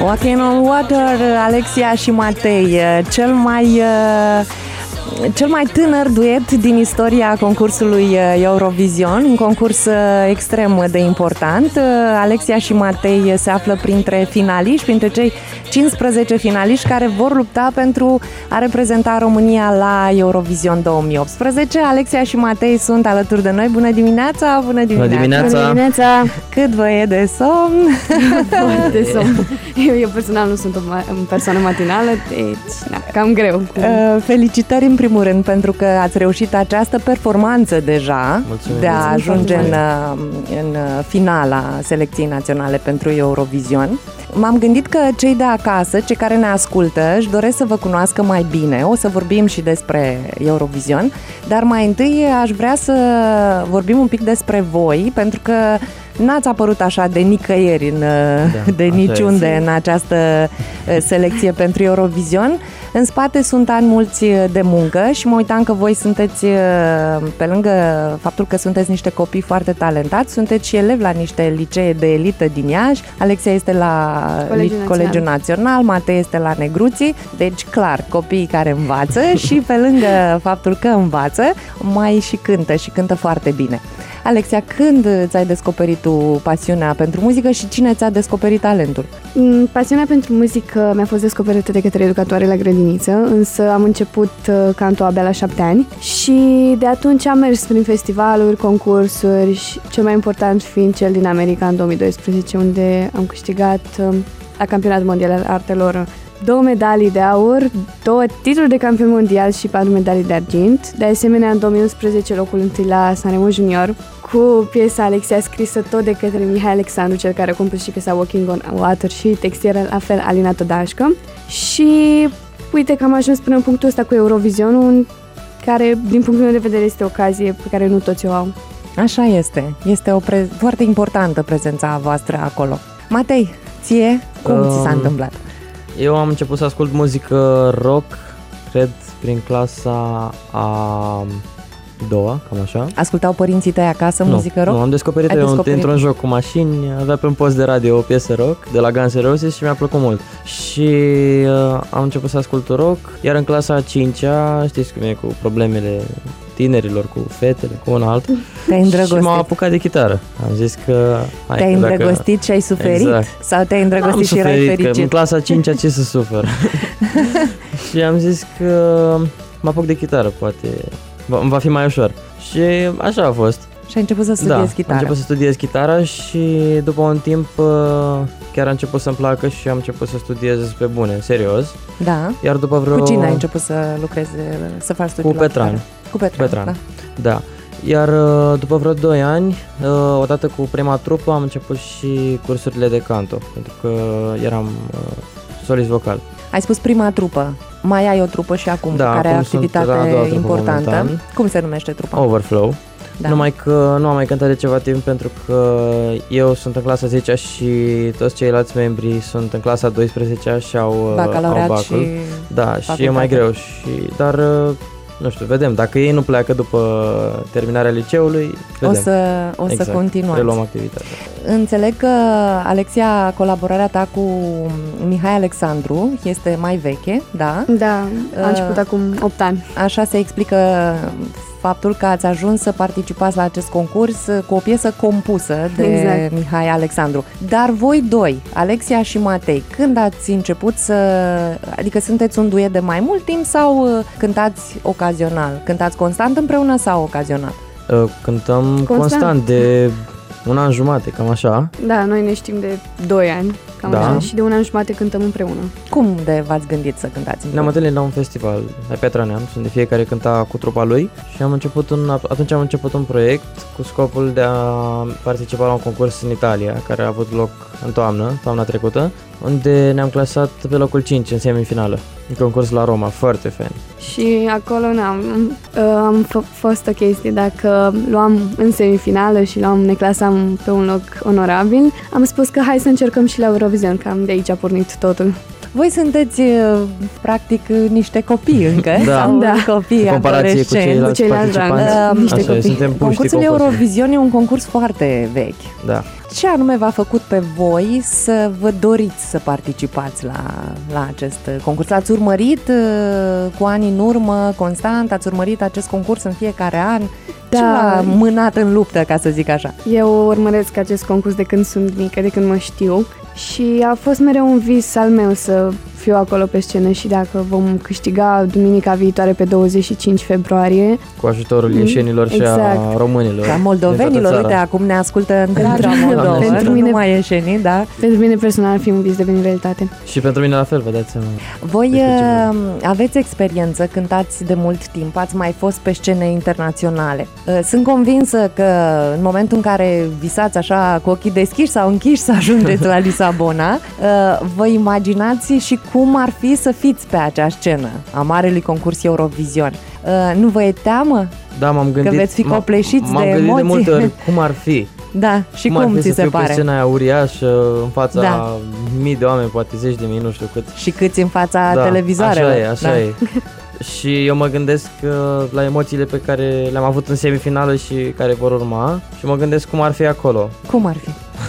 Walking on Water, Alexia și Matei, cel mai tânăr duet din istoria concursului Eurovision, un concurs extrem de important. Alexia și Matei se află printre finaliști, printre cei 15 finaliști care vor lupta pentru a reprezenta România la Eurovision 2018. Alexia și Matei sunt alături de noi. Bună dimineața! Bună dimineața! Cât vă e de somn? De somn. Eu personal nu sunt o persoană matinală, deci cam greu. Felicitări în primul rând pentru că ați reușit această performanță deja. Mulțumim. De a ajunge în finala selecției naționale pentru Eurovision. M-am gândit că cei de acasă, cei care ne ascultă, își doresc să vă cunoască mai bine. O să vorbim și despre Eurovision, dar mai întâi aș vrea să vorbim un pic despre voi, pentru că n-ați apărut așa de nicăieri, de niciunde în această selecție pentru Eurovision. În spate sunt ani mulți de muncă și mă uitam că voi sunteți, pe lângă faptul că sunteți niște copii foarte talentați, sunteți și elevi la niște licee de elită din Iași. Alexia este la Colegiul Național, Matei este la Negruții, deci clar, copiii care învață și pe lângă faptul că învață, mai și cântă foarte bine. Alexia, când ți-ai descoperit tu pasiunea pentru muzică și cine ți-a descoperit talentul? Pasiunea pentru muzică mi-a fost descoperită de către educatoare la grădiniță, însă am început cantul abia la 7 ani și de atunci am mers prin festivaluri, concursuri și cel mai important fiind cel din America în 2012, unde am câștigat la Campionatul Mondial al Artelor 2 medalii de aur, 2 titluri de campion mondial și 4 medalii de argint. De asemenea, în 2011, locul întâi la Sanremo Junior, cu piesa Alexia scrisă tot de către Mihai Alexandru, cel care a compus și piesa Walking on Water și textieră la fel Alina Todașcă. Și uite că am ajuns până în punctul ăsta cu Eurovisionul, care, din punctul meu de vedere, este o ocazie pe care nu toți o au. Așa este. Este foarte importantă prezența voastră acolo. Matei, ție, cum ți s-a întâmplat? Eu am început să ascult muzică rock, cred, prin clasa a doua, cam așa. Ascultau părinții tăi acasă muzică rock? Nu, am descoperit într-un joc cu mașini, avea pe un post de radio o piesă rock de la Guns N' Roses și mi-a plăcut mult. Și am început să ascult rock, iar în clasa a 5-a, știți cum e cu problemele tinerilor, cu fetele, cu una alta. Te-ai îndrăgostit. Și m-am apucat de chitară. Am zis că... Te-ai îndrăgostit și ai suferit? Exact. Sau te-ai îndrăgostit și erai fericit? Că în clasa 5-a ce să sufer? Și am zis că mă apuc de chitară, poate va fi mai ușor. Și așa a fost. Și ai început să studiezi chitară. Am început să studiez chitară și după un timp chiar a început să-mi placă și am început să studiez pe bune, serios. Da. Iar după vreo... Cu cine ai început să lucrezi, să faci studii? Cu Petran. Cu Petran, da. Iar după vreo 2 ani, odată cu prima trupă, am început și cursurile de canto, pentru că eram solist vocal. Ai spus prima trupă. Mai ai o trupă și acum, care are activitate importantă. Momentan. Cum se numește trupa? Overflow. Da. Numai că nu am mai cântat de ceva timp pentru că eu sunt în clasa 10-a și toți ceilalți membri sunt în clasa 12-a și au bacul. Și da, și e mai greu. Dar nu știu, vedem. Dacă ei nu pleacă după terminarea liceului, vedem. O să continuați. Reluăm activitatea. Înțeleg că, Alexia, colaborarea ta cu Mihai Alexandru este mai veche, da? Da, a început acum 8 ani. Așa se explică faptul că ați ajuns să participați la acest concurs cu o piesă compusă de Mihai Alexandru. Dar voi doi, Alexia și Matei, când ați început adică sunteți un duet de mai mult timp sau cântați ocazional? Cântați constant împreună sau ocazional? Cântăm constant de 1 an jumate, cam așa. Da, noi ne știm de 2 ani, cam așa, și de 1 an jumate cântăm împreună. Cum de v-ați gândit să cântați împreună? Ne-am întâlnit la un festival la Piatra Neamț, unde fiecare cânta cu trupa lui și atunci am început un proiect cu scopul de a participa la un concurs în Italia, care a avut loc în toamna trecută, unde ne-am clasat pe locul 5 în semifinală. Un concurs la Roma, foarte fain. Și acolo am fost o chestie, dacă luam în semifinală și ne clasam pe un loc onorabil, am spus că hai să încercăm și la Eurovision, cam de aici a pornit totul. Voi sunteți, practic, niște copii încă, da. Copii comparație cu ceilalți participanți. Concursul Eurovision e un concurs foarte vechi. Da. Ce anume v-a făcut pe voi să vă doriți să participați la acest concurs? Ați urmărit cu ani în urmă, constant, ați urmărit acest concurs în fiecare an? Da. Ce v-a mânat în luptă, ca să zic așa? Eu urmăresc acest concurs de când sunt mică, de când mă știu și a fost mereu un vis al meu să fiu acolo pe scenă și dacă vom câștiga duminica viitoare pe 25 februarie. Cu ajutorul ieșenilor și a românilor. Da, moldovenilor, uite, acum ne ascultă întreaga Moldova, pentru mine, numai ieșenii, da? Pentru mine personal ar fi un vis deveni realitate. Și pentru mine la fel, vă dați seama. Voi aveți experiență, cântați de mult timp, ați mai fost pe scene internaționale. Sunt convinsă că în momentul în care visați așa cu ochii deschiși sau închiși să ajungeți la Lisabona, vă imaginați și cum ar fi să fiți pe acea scenă a marelui concurs Eurovision. Nu vă e teamă? Da, m-am gândit. Că veți fi copleșiți de emoții? M-am gândit de multe ori cum ar fi. Da, și cum ți se pare? Pe scena aia uriașă, în fața mii de oameni, poate 10 de mii, nu știu cât. Și câți în fața televizoarelor. Așa e. Și eu mă gândesc la emoțiile pe care le-am avut în semifinală și care vor urma și mă gândesc cum ar fi acolo. Cum ar fi?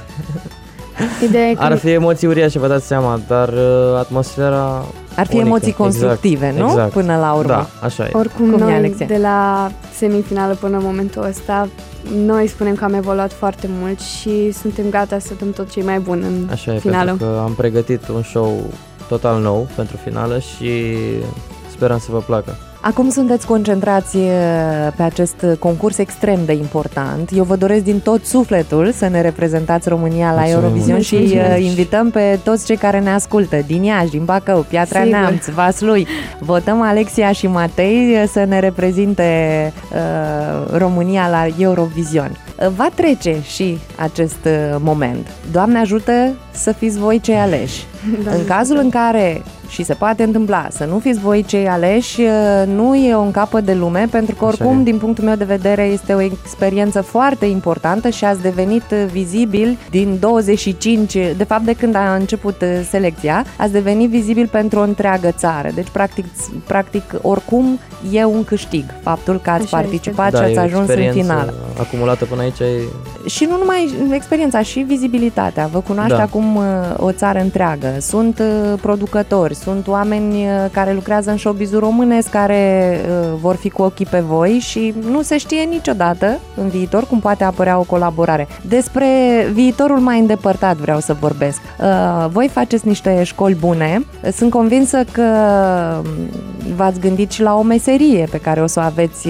Ar fi emoții uriașe, vă dați seama, dar atmosfera ar fi unică. Emoții constructive, nu? Exact. Până la urmă. Da, așa e. Oricum, noi de la semifinală până în momentul ăsta, noi spunem că am evoluat foarte mult și suntem gata să dăm tot ce e mai bun în așa finală. E, pentru că am pregătit un show total nou pentru finală și sperăm să vă placă. Acum sunteți concentrați pe acest concurs extrem de important. Eu vă doresc din tot sufletul să ne reprezentați România la Eurovision și invităm pe toți cei care ne ascultă din Iași, din Bacău, Piatra Neamț, Vaslui. Votăm Alexia și Matei să ne reprezinte România la Eurovision. Va trece și acest moment. Doamne ajută să fiți voi cei aleși. În cazul în care, și se poate întâmpla, să nu fiți voi cei aleși, nu e un capăt de lume, pentru că oricum, din punctul meu de vedere, este o experiență foarte importantă și ați devenit vizibil din 25, de fapt de când a început selecția, ați devenit vizibil pentru o întreagă țară. Deci, practic oricum, e un câștig faptul că ați participat și ați ajuns în finală. Acumulată până aici e... Și nu numai experiența, și vizibilitatea. Vă cunoaște acum o țară întreagă. Sunt producători, sunt oameni care lucrează în showbiz-ul românesc, care vor fi cu ochii pe voi și nu se știe niciodată în viitor cum poate apărea o colaborare. Despre viitorul mai îndepărtat vreau să vorbesc. Voi faceți niște școli bune. Sunt convinsă că v-ați gândit și la o meserie pe care o să o aveți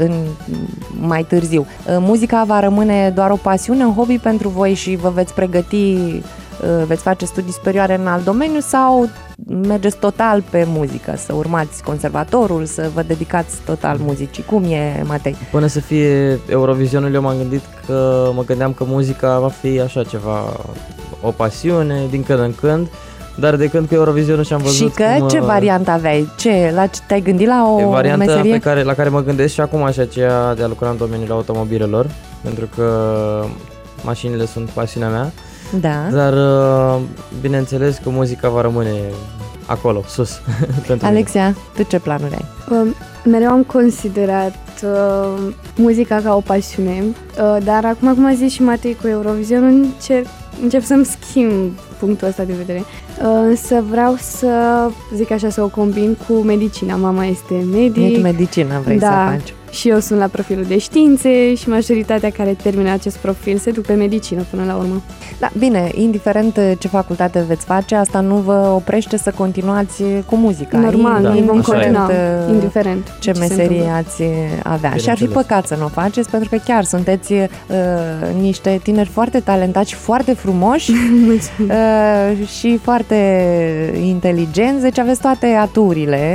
mai târziu. Muzica va rămâne doar o pasiune, un hobby pentru voi și vă veți pregăti, veți face studii superioare în alt domeniu sau mergeți total pe muzică, să urmați conservatorul, să vă dedicați total muzicii? Cum e, Matei? Până să fie Eurovisionul, eu mă gândeam că muzica va fi așa ceva, o pasiune din când în când, dar de când cu Eurovisionul și-am văzut. Și că ce variantă aveai? Te-ai gândit la o meserie? La care mă gândesc și acum, așa, aceea de a lucra în domeniul automobilelor, pentru că mașinile sunt pasiunea mea. Da. Dar bineînțeles că muzica va rămâne acolo, sus. Pentru Alexia, mine. tu ce planuri ai? Mereu am considerat muzica ca o pasiune, dar acum, cum a zis și Matei cu Eurovision, încep să-mi schimb punctul ăsta de vedere. Însă vreau să zic așa, să o combin cu medicina. Mama este medic. Medicină vrei să faci. Și eu sunt la profilul de științe și majoritatea care termină acest profil se duc pe medicină până la urmă. Da, bine, indiferent ce facultate veți face, asta nu vă oprește să continuați cu muzica. Normal, noi vom continua, indiferent ce meserie ați avea. Și ar fi păcat să nu o faceți, pentru că chiar sunteți niște tineri foarte talentați și foarte frumoși și foarte inteligenți, deci aveți toate aturile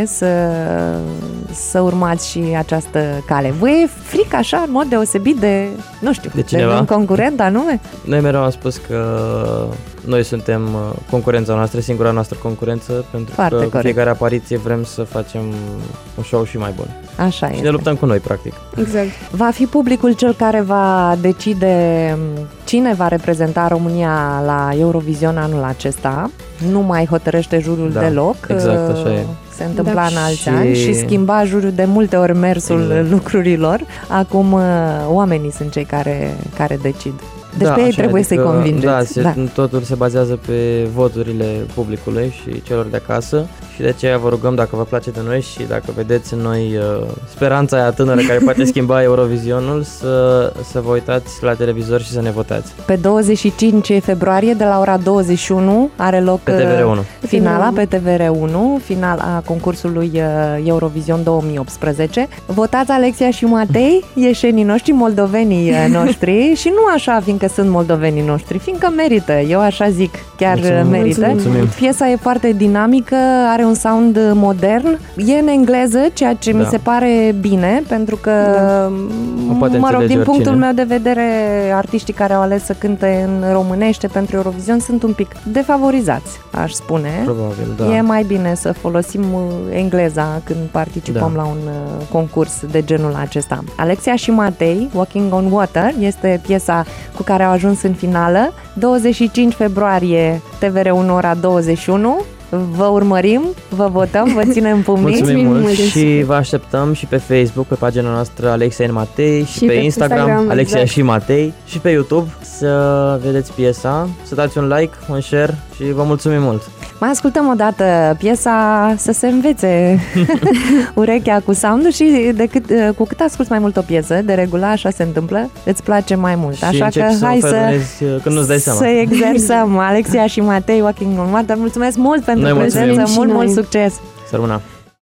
să urmați și această cale. Vă e frică așa, în mod deosebit de, nu știu, de un concurent anume? Noi mereu am spus că noi suntem concurența noastră, singura noastră concurență, pentru că cu fiecare apariție vrem să facem un show și mai bun. Așa și este. ne luptăm cu noi, practic. Exact. Va fi publicul cel care va decide cine va reprezenta România la Eurovision anul acesta. Nu mai hotărăște jurul deloc. Exact, așa e. Se întâmpla în alți ani și schimba jurul de multe ori mersul lucrurilor. Acum oamenii sunt cei care decid. Deci pe ei trebuie să-i convingeți. Totul se bazează pe voturile publicului și celor de acasă și de aceea vă rugăm, dacă vă place de noi și dacă vedeți în noi speranța aia tânără care poate schimba Eurovizionul, să vă uitați la televizor și să ne votați. Pe 25 februarie de la ora 21 are loc pe TVR1. Finala pe TVR1, finala concursului Eurovision 2018. Votați Alexia și Matei, ieșenii noștri, moldovenii noștri și nu așa fiindcă sunt moldovenii noștri, fiindcă merită, eu așa zic, chiar merită. Mulțumim. Piesa e foarte dinamică, are un sound modern, e în engleză, ceea ce mi se pare bine, pentru că, mă rog, din punctul meu de vedere, artiștii care au ales să cânte în românește pentru Eurovision sunt un pic defavorizați, aș spune. Probabil, da. E mai bine să folosim engleza când participăm la un concurs de genul acesta. Alexia și Matei, Walking on Water, este piesa cu care au ajuns în finală. 25 februarie, TVR1, ora 21. Vă urmărim, vă votăm, vă ținem pumnii. Mulțumim mult și vă așteptăm și pe Facebook, pe pagina noastră Alexia and Matei și pe Instagram Alexia și Matei și pe YouTube să vedeți piesa, să dați un like, un share și vă mulțumim mult. Mai ascultăm o dată piesa să se învețe urechea cu sound-ul și cu cât asculți mai mult o piesă, de regulă așa se întâmplă, îți place mai mult. Așa că hai când nu-ți dai seama. Să exersăm. Alexia și Matei, Walking on Water, mulțumesc mult pentru prezență, mult succes! Să rămână!